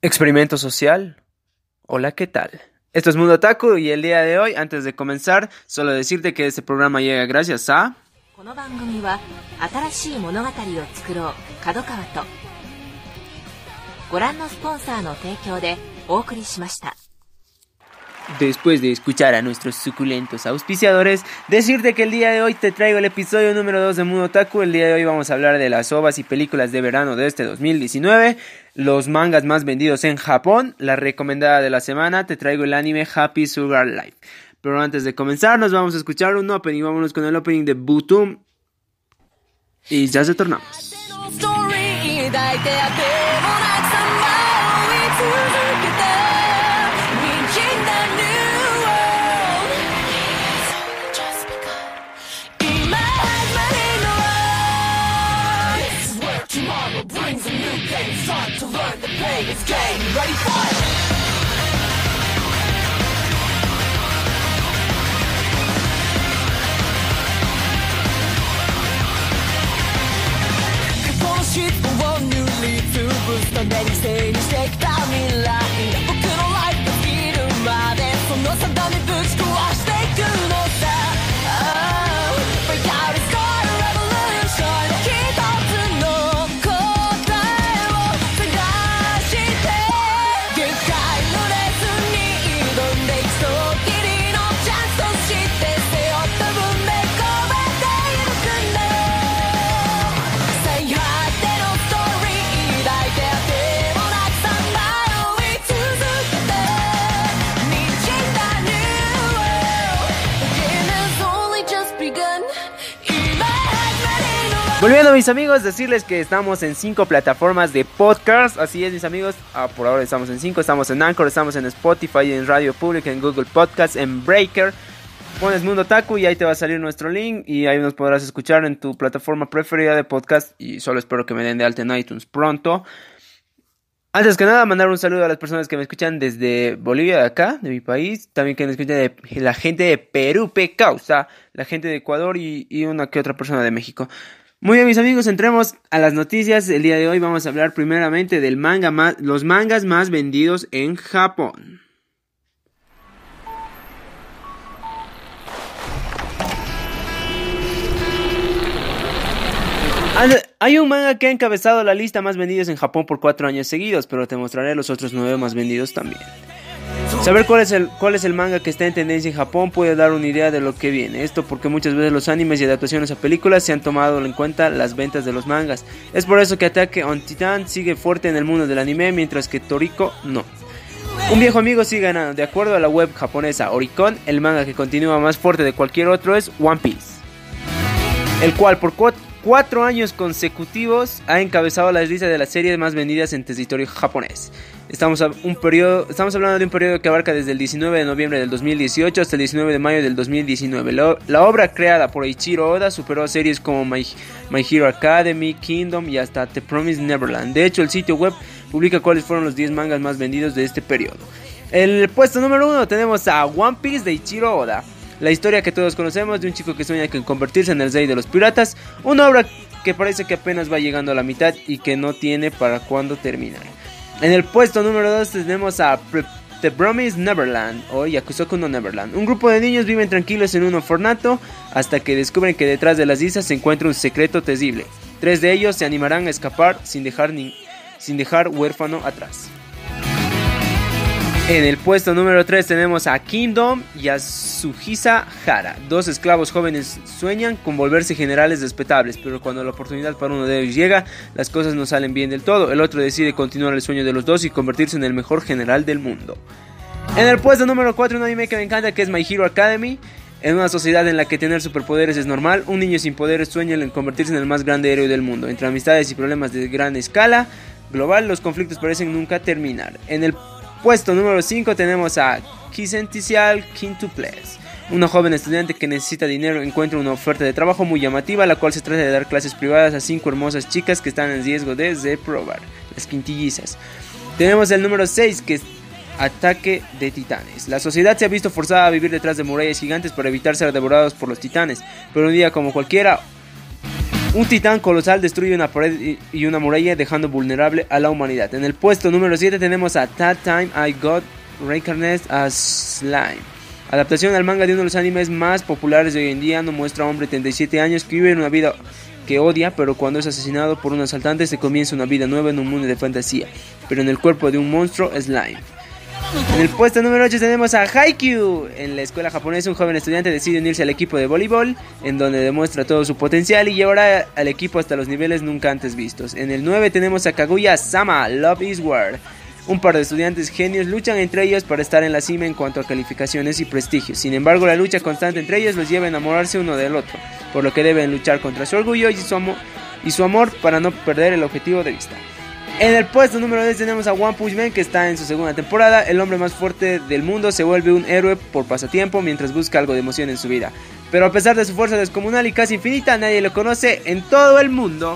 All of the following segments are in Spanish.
Experimento social. Hola, ¿qué tal? Esto es Mundo Otaku y el día de hoy, antes de comenzar, solo decirte que este programa llega gracias a... この番組は新しい物語を作ろう角川とご覧のスポンサーの提供でお送りしました。 Después de escuchar a nuestros suculentos auspiciadores, decirte que el día de hoy te traigo el episodio número 2 de Mundo Otaku. El día de hoy vamos a hablar de las ovas y películas de verano de este 2019, los mangas más vendidos en Japón, la recomendada de la semana, te traigo el anime Happy Sugar Life. Pero antes de comenzar nos vamos a escuchar un opening, vámonos con el opening de Butum y ya retornamos. Volviendo, mis amigos, decirles que estamos en 5 plataformas de podcast. Así es, mis amigos, por ahora estamos en 5. Estamos en Anchor, estamos en Spotify, en Radio Public, en Google Podcast, en Breaker. Pones Mundo Otaku y ahí te va a salir nuestro link y ahí nos podrás escuchar en tu plataforma preferida de podcast. Y solo espero que me den de alta en iTunes pronto. Antes que nada, mandar un saludo a las personas que me escuchan desde Bolivia, de acá, de mi país. También que me escuchan de la gente de Perú, Pecausa, la gente de Ecuador y una que otra persona de México. Muy bien, mis amigos, entremos a las noticias. El día de hoy vamos a hablar primeramente del los mangas más vendidos en Japón. Hay un manga que ha encabezado la lista más vendidos en Japón por 4 años seguidos, pero te mostraré los otros 9 más vendidos también. Saber cuál es el manga que está en tendencia en Japón puede dar una idea de lo que viene. Esto porque muchas veces los animes y adaptaciones a películas se han tomado en cuenta las ventas de los mangas. Es por eso que Attack on Titan sigue fuerte en el mundo del anime, mientras que Toriko no. Un viejo amigo sigue ganando. De acuerdo a la web japonesa Oricon, el manga que continúa más fuerte de cualquier otro es One Piece, el cual por 4 años consecutivos ha encabezado la lista de las series más vendidas en territorio japonés. Estamos hablando de un periodo que abarca desde el 19 de noviembre del 2018 hasta el 19 de mayo del 2019. La obra creada por Eiichiro Oda superó a series como My Hero Academy, Kingdom y hasta The Promised Neverland. De hecho, el sitio web publica cuáles fueron los 10 mangas más vendidos de este periodo. En el puesto número 1 tenemos a One Piece de Eiichiro Oda. La historia que todos conocemos de un chico que sueña con convertirse en el rey de los piratas. Una obra que parece que apenas va llegando a la mitad y que no tiene para cuándo terminar. En el puesto número 2 tenemos a The Promised Neverland o Yakusoku no Neverland. Un grupo de niños viven tranquilos en un orfanato hasta que descubren que detrás de las islas se encuentra un secreto terrible. 3 de ellos se animarán a escapar sin dejar huérfano atrás. En el puesto número 3 tenemos a Kingdom y a Sugisa Hara. 2 esclavos jóvenes sueñan con volverse generales respetables, pero cuando la oportunidad para uno de ellos llega, las cosas no salen bien del todo. El otro decide continuar el sueño de los dos y convertirse en el mejor general del mundo. En el puesto número 4, un anime que me encanta, que es My Hero Academy. En una sociedad en la que tener superpoderes es normal, un niño sin poderes sueña en convertirse en el más grande héroe del mundo. Entre amistades y problemas de gran escala global, los conflictos parecen nunca terminar. En el puesto número 5 tenemos a Quintessential Quintuplets. Una joven estudiante que necesita dinero encuentra una oferta de trabajo muy llamativa, la cual se trata de dar clases privadas a 5 hermosas chicas que están en riesgo de reprobar, las quintillizas. Tenemos el número 6, que es Ataque de Titanes. La sociedad se ha visto forzada a vivir detrás de murallas gigantes para evitar ser devorados por los titanes, pero un día como cualquiera, Un titán colosal destruye una pared y una muralla dejando vulnerable a la humanidad. En el puesto número 7 tenemos a That Time I Got Reincarnated as Slime. Adaptación al manga de uno de los animes más populares de hoy en día. Nos muestra a un hombre de 37 años que vive una vida que odia, pero cuando es asesinado por un asaltante se comienza una vida nueva en un mundo de fantasía, pero en el cuerpo de un monstruo slime. En el puesto número 8 tenemos a Haikyuu. En la escuela japonesa un joven estudiante decide unirse al equipo de voleibol, en donde demuestra todo su potencial y llevará al equipo hasta los niveles nunca antes vistos. En el 9 tenemos a Kaguya-sama, Love is War. Un par de estudiantes genios luchan entre ellos para estar en la cima en cuanto a calificaciones y prestigio. Sin embargo, la lucha constante entre ellos los lleva a enamorarse uno del otro, por lo que deben luchar contra su orgullo y su amor para no perder el objetivo de vista. En el puesto número 10 tenemos a One Punch Man, que está en su segunda temporada. El hombre más fuerte del mundo se vuelve un héroe por pasatiempo mientras busca algo de emoción en su vida. Pero a pesar de su fuerza descomunal y casi infinita, nadie lo conoce en todo el mundo.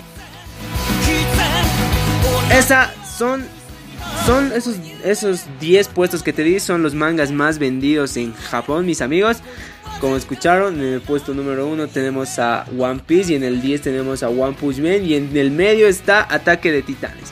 Son esos 10 puestos que te di, son los mangas más vendidos en Japón, mis amigos. Como escucharon, en el puesto número 1 tenemos a One Piece y en el 10 tenemos a One Punch Man y en el medio está Ataque de Titanes.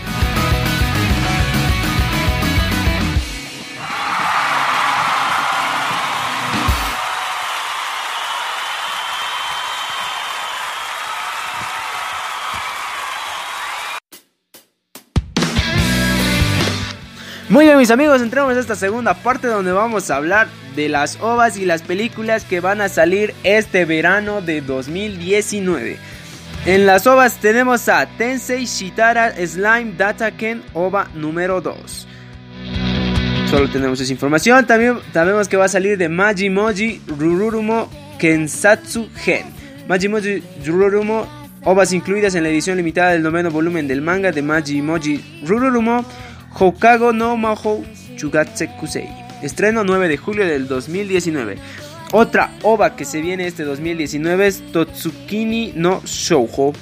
Muy bien, mis amigos, entramos a esta segunda parte donde vamos a hablar de las OVAs y las películas que van a salir este verano de 2019. En las OVAs tenemos a Tensei Shitara Slime Dataken OVA número 2. Solo tenemos esa información. También sabemos que va a salir de Majimoji Rururumo Kensatsu Gen. Majimoji Rururumo, OVAs incluidas en la edición limitada del 9º volumen del manga de Majimoji Rururumo Hokago no Mahou Chugatsekusei. Estreno 9 de julio del 2019. Otra OVA que se viene este 2019 es Totsukini no Shoujo.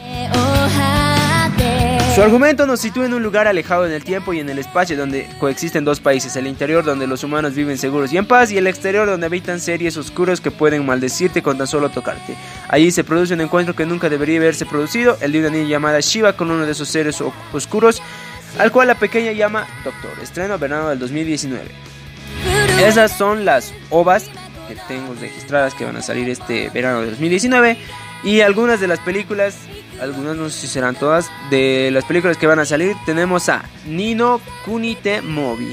Su argumento nos sitúa en un lugar alejado en el tiempo y en el espacio donde coexisten dos países: el interior donde los humanos viven seguros y en paz, y el exterior donde habitan seres oscuros que pueden maldecirte con tan solo tocarte. Allí se produce un encuentro que nunca debería haberse producido, el de una niña llamada Shiva con uno de esos seres oscuros, al cual la pequeña llama Doctor. Estreno verano del 2019. Esas son las OVAs que tengo registradas que van a salir este verano del 2019. Y algunas de las películas, algunas no sé si serán todas, de las películas que van a salir, tenemos a Ni no Kuni te Mobi.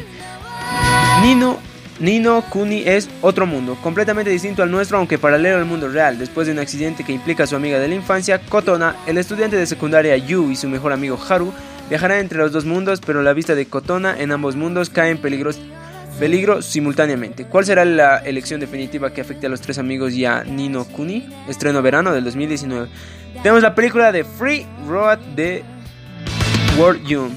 Ni no Kuni es otro mundo, completamente distinto al nuestro, aunque paralelo al mundo real. Después de un accidente que implica a su amiga de la infancia, Kotona, el estudiante de secundaria Yu y su mejor amigo Haru viajarán entre los dos mundos, pero la vista de Kotona en ambos mundos cae en peligro simultáneamente. ¿Cuál será la elección definitiva que afecte a los tres amigos y a Ni no Kuni? Estreno verano del 2019. Tenemos la película de Free Road de World Young.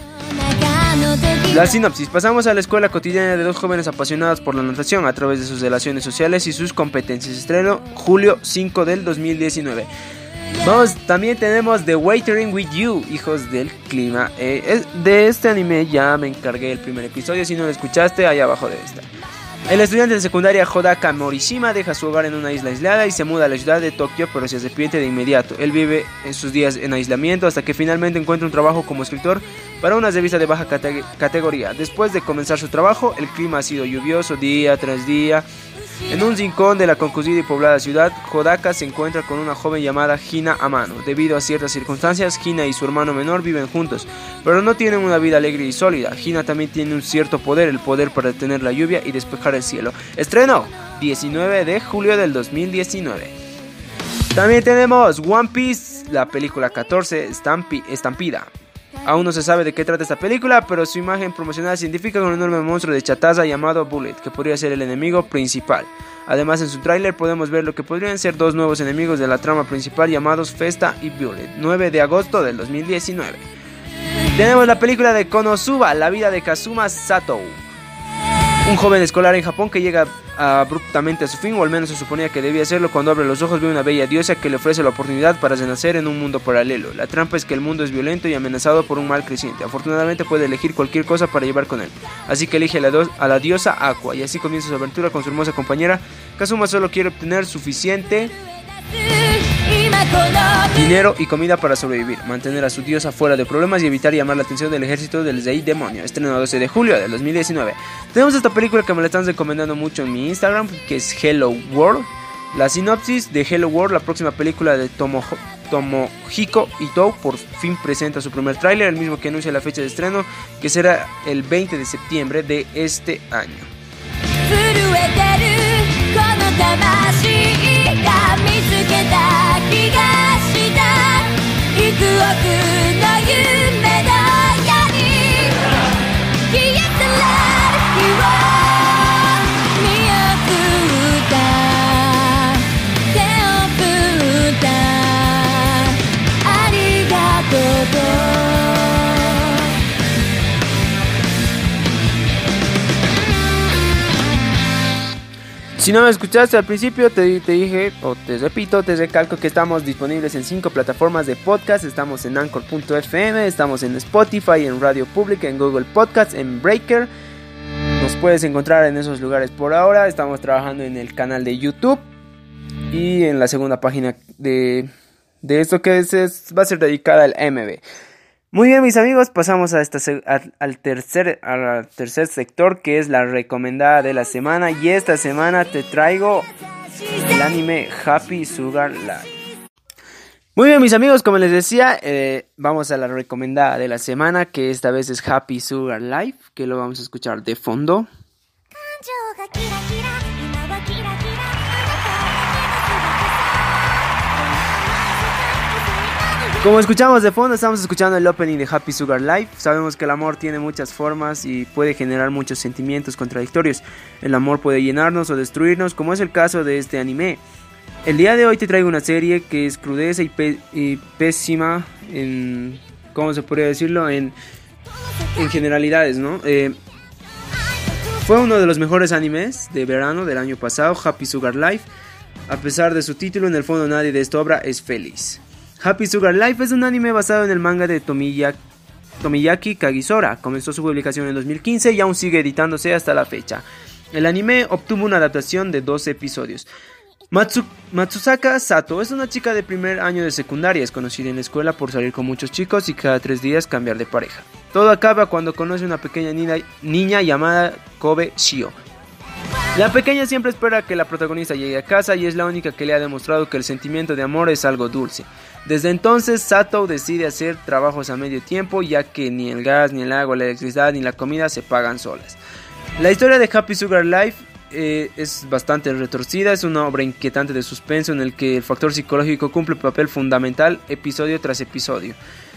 La sinopsis: pasamos a la escuela cotidiana de dos jóvenes apasionados por la natación a través de sus relaciones sociales y sus competencias. Estreno julio 5 del 2019. También tenemos The Waitering with You, Hijos del Clima. De este anime ya me encargué el primer episodio. Si no lo escuchaste, ahí abajo debe estar. El estudiante de secundaria Hodaka Morishima deja su hogar en una isla aislada y se muda a la ciudad de Tokio, pero se arrepiente de inmediato. Él vive en sus días en aislamiento hasta que finalmente encuentra un trabajo como escritor para una revista de baja categoría. Después de comenzar su trabajo, el clima ha sido lluvioso día tras día. En un rincón de la concurrida y poblada ciudad, Hodaka se encuentra con una joven llamada Hina Amano. Debido a ciertas circunstancias, Hina y su hermano menor viven juntos, pero no tienen una vida alegre y sólida. Hina también tiene un cierto poder, el poder para detener la lluvia y despejar el cielo. Estreno 19 de julio del 2019. También tenemos One Piece, la película 14, Estampida. Aún no se sabe de qué trata esta película, pero su imagen promocional se identifica con un enorme monstruo de chatarra llamado Bullet, que podría ser el enemigo principal. Además, en su tráiler podemos ver lo que podrían ser dos nuevos enemigos de la trama principal llamados Festa y Bullet. 9 de agosto del 2019. Tenemos la película de Konosuba, la vida de Kazuma Satou, un joven escolar en Japón que llega abruptamente a su fin, o al menos se suponía que debía hacerlo. Cuando abre los ojos ve una bella diosa que le ofrece la oportunidad para renacer en un mundo paralelo. La trampa es que el mundo es violento y amenazado por un mal creciente. Afortunadamente puede elegir cualquier cosa para llevar con él, así que elige a la diosa Aqua, y así comienza su aventura con su hermosa compañera. Kazuma solo quiere obtener suficiente dinero y comida para sobrevivir, mantener a su diosa fuera de problemas y evitar llamar la atención del ejército del Zei Demonio. Estreno 12 de julio del 2019. Tenemos esta película que me la están recomendando mucho en mi Instagram, que es Hello World. La sinopsis de Hello World, la próxima película de Tomohiko Ito, por fin presenta su primer tráiler, el mismo que anuncia la fecha de estreno, que será el 20 de septiembre de este año. Si no me escuchaste al principio, te dije, o te repito, te recalco que estamos disponibles en 5 plataformas de podcast. Estamos en Anchor.fm, estamos en Spotify, en Radio Pública, en Google Podcasts, en Breaker. Nos puedes encontrar en esos lugares por ahora. Estamos trabajando en el canal de YouTube y en la segunda página de esto que va a ser dedicada al MB. Muy bien, mis amigos, pasamos a al tercer sector, que es la recomendada de la semana. Y esta semana te traigo el anime Happy Sugar Life. Muy bien, mis amigos, como les decía, vamos a la recomendada de la semana, que esta vez es Happy Sugar Life, que lo vamos a escuchar de fondo. Como escuchamos de fondo, estamos escuchando el opening de Happy Sugar Life. Sabemos que el amor tiene muchas formas y puede generar muchos sentimientos contradictorios. El amor puede llenarnos o destruirnos, como es el caso de este anime. El día de hoy te traigo una serie que es crudeza y pésima en... ¿Cómo se podría decirlo? En generalidades, ¿no? Fue uno de los mejores animes de verano del año pasado, Happy Sugar Life. A pesar de su título, en el fondo nadie de esta obra es feliz. Happy Sugar Life es un anime basado en el manga de Tomiyaki Kagisora. Comenzó su publicación en 2015 y aún sigue editándose hasta la fecha. El anime obtuvo una adaptación de 12 episodios. Matsusaka Sato es una chica de primer año de secundaria. Es conocida en la escuela por salir con muchos chicos y cada 3 días cambiar de pareja. Todo acaba cuando conoce una pequeña niña llamada Kobe Shio. La pequeña siempre espera que la protagonista llegue a casa y es la única que le ha demostrado que el sentimiento de amor es algo dulce. Desde entonces, Sato decide hacer trabajos a medio tiempo, ya que ni el gas, ni el agua, la electricidad, ni la comida se pagan solas. La historia de Happy Sugar Life es bastante retorcida, es una obra inquietante de suspenso en el que el factor psicológico cumple un papel fundamental episodio tras episodio.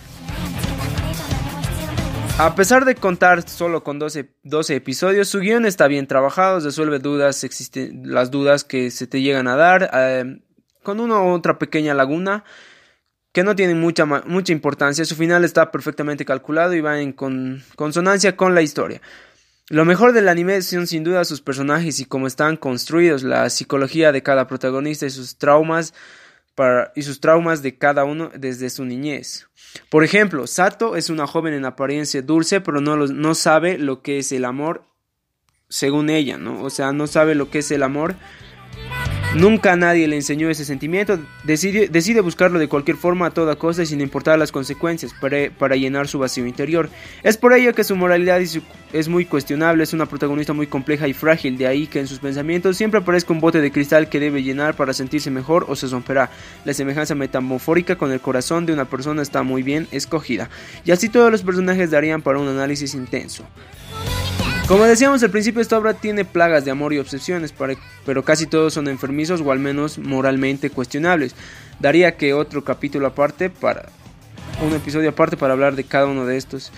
A pesar de contar solo con 12 episodios, su guión está bien trabajado, resuelve las dudas que se te llegan a dar, con una u otra pequeña laguna que no tienen mucha importancia. Su final está perfectamente calculado y va en consonancia con la historia. Lo mejor del anime son sin duda sus personajes y cómo están construidos, la psicología de cada protagonista y sus traumas de cada uno desde su niñez. Por ejemplo, Sato es una joven en apariencia dulce, pero no sabe lo que es el amor, según ella, ¿no? O sea, no sabe lo que es el amor. Nunca nadie le enseñó ese sentimiento. Decide buscarlo de cualquier forma, a toda costa y sin importar las consecuencias, para llenar su vacío interior. Es por ello que su moralidad es muy cuestionable. Es una protagonista muy compleja y frágil, de ahí que en sus pensamientos siempre aparezca un bote de cristal que debe llenar para sentirse mejor o se romperá. La semejanza metamorfórica con el corazón de una persona está muy bien escogida, y así todos los personajes darían para un análisis intenso. Como decíamos al principio, esta obra tiene plagas de amor y obsesiones, pero casi todos son enfermizos o al menos moralmente cuestionables. Daría que otro capítulo aparte, un episodio aparte para hablar de cada uno de estos.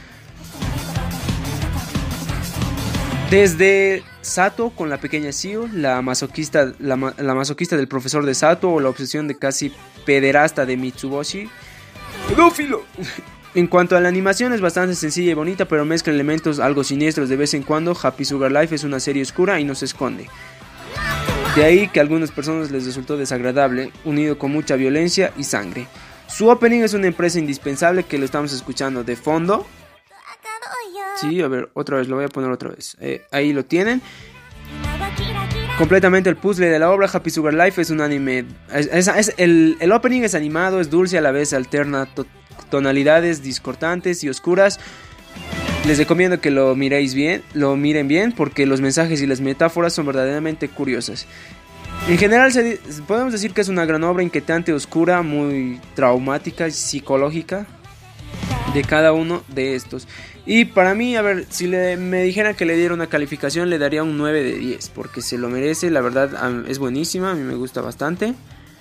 Desde Sato con la pequeña Shio, la masoquista del profesor de Sato, o la obsesión de casi pederasta de Mitsuboshi. ¡Pedófilo! En cuanto a la animación, es bastante sencilla y bonita, pero mezcla elementos algo siniestros de vez en cuando. Happy Sugar Life es una serie oscura y no se esconde. De ahí que a algunas personas les resultó desagradable, unido con mucha violencia y sangre. Su opening es una empresa indispensable, que lo estamos escuchando de fondo. Sí, a ver, otra vez, lo voy a poner otra vez. Ahí lo tienen. completamente el puzzle de la obra. Happy Sugar Life es un anime, el opening es animado, es dulce, a la vez alterna tonalidades discordantes y oscuras. Les recomiendo que lo miren bien, porque los mensajes y las metáforas son verdaderamente curiosas. En general podemos decir que es una gran obra, inquietante, oscura, muy traumática y psicológica de cada uno de estos. Y para mí, a ver, si me dijera que le diera una calificación, le daría un 9 de 10, porque se lo merece, la verdad es buenísima, a mí me gusta bastante.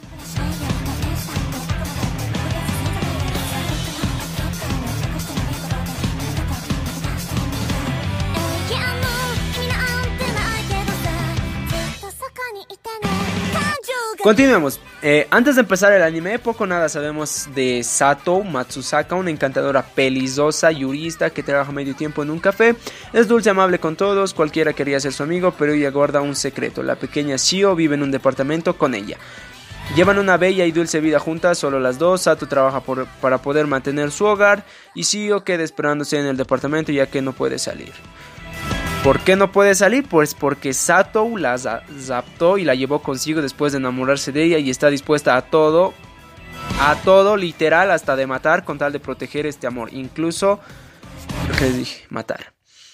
Continuemos. Antes de empezar el anime, poco o nada sabemos de Sato Matsusaka, una encantadora pelizosa yurista que trabaja medio tiempo en un café. Es dulce, amable con todos, cualquiera quería ser su amigo, pero ella guarda un secreto. La pequeña Shio vive en un departamento con ella. Llevan una bella y dulce vida juntas, solo las dos. Sato trabaja para poder mantener su hogar y Shio queda esperándose en el departamento ya que no puede salir. ¿Por qué no puede salir? Pues porque Sato la raptó y la llevó consigo después de enamorarse de ella y está dispuesta a todo literal, hasta de matar con tal de proteger este amor, incluso lo que les dije, matar.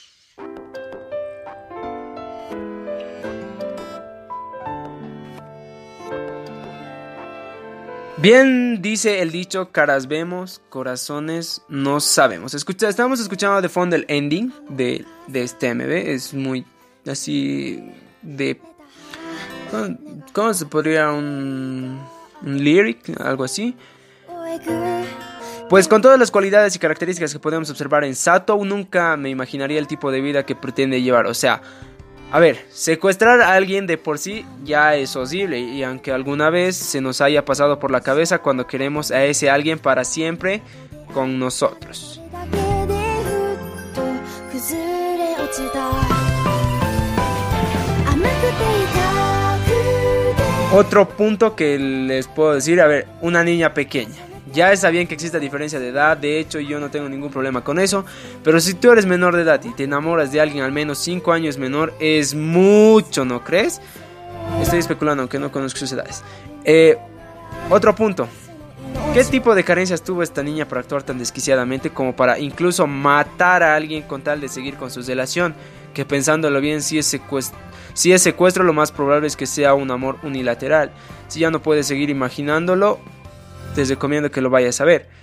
Bien dice el dicho, caras vemos, corazones no sabemos. Estamos escuchando de fondo el ending de este MV. Es muy así de... ¿Cómo se podría un lyric? Algo así. Pues con todas las cualidades y características que podemos observar en Sato, nunca me imaginaría el tipo de vida que pretende llevar. O sea, a ver, secuestrar a alguien de por sí ya es posible, y aunque alguna vez se nos haya pasado por la cabeza cuando queremos a ese alguien para siempre con nosotros. Otro punto que les puedo decir, a ver, una niña pequeña. Ya está bien que exista diferencia de edad, de hecho yo no tengo ningún problema con eso, pero si tú eres menor de edad y te enamoras de alguien al menos 5 años menor, es mucho, ¿no crees? Estoy especulando, aunque no conozco sus edades. Otro punto. ¿Qué tipo de carencias tuvo esta niña para actuar tan desquiciadamente como para incluso matar a alguien con tal de seguir con su relación? Que pensándolo bien, si es secuestro, lo más probable es que sea un amor unilateral. Si ya no puedes seguir imaginándolo, te recomiendo que lo vayas a ver.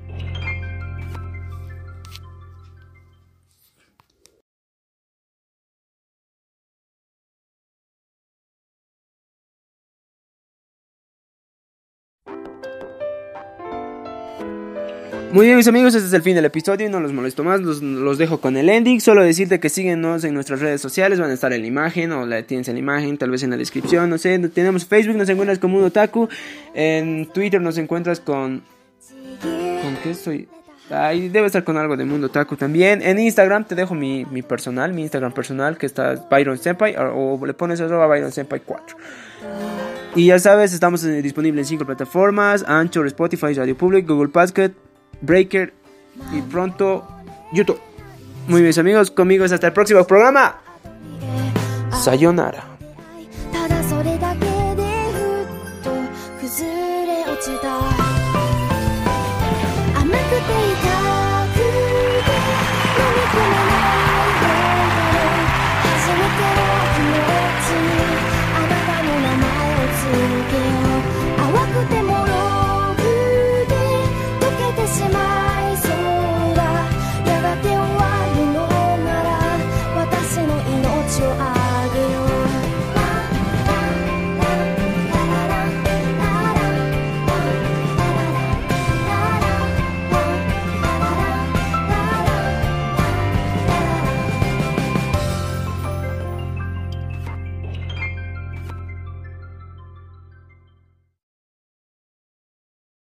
Muy bien, mis amigos, este es el fin del episodio y no los molesto más, los dejo con el ending. Solo decirte que síguenos en nuestras redes sociales, van a estar en la imagen o la tienes en la imagen, tal vez en la descripción, no sé. Tenemos Facebook, nos encuentras con Mundo Otaku, en Twitter nos encuentras con qué estoy... Ahí debe estar con algo de Mundo Otaku también. En Instagram te dejo mi Instagram personal, que está Byron Senpai, o le pones @Byron Senpai 4. Y ya sabes, estamos disponibles en 5 plataformas: Anchor, Spotify, Radio Public, Google Podcast, Breaker y pronto YouTube. Muy bien, amigos, conmigo es hasta el próximo programa. Sayonara.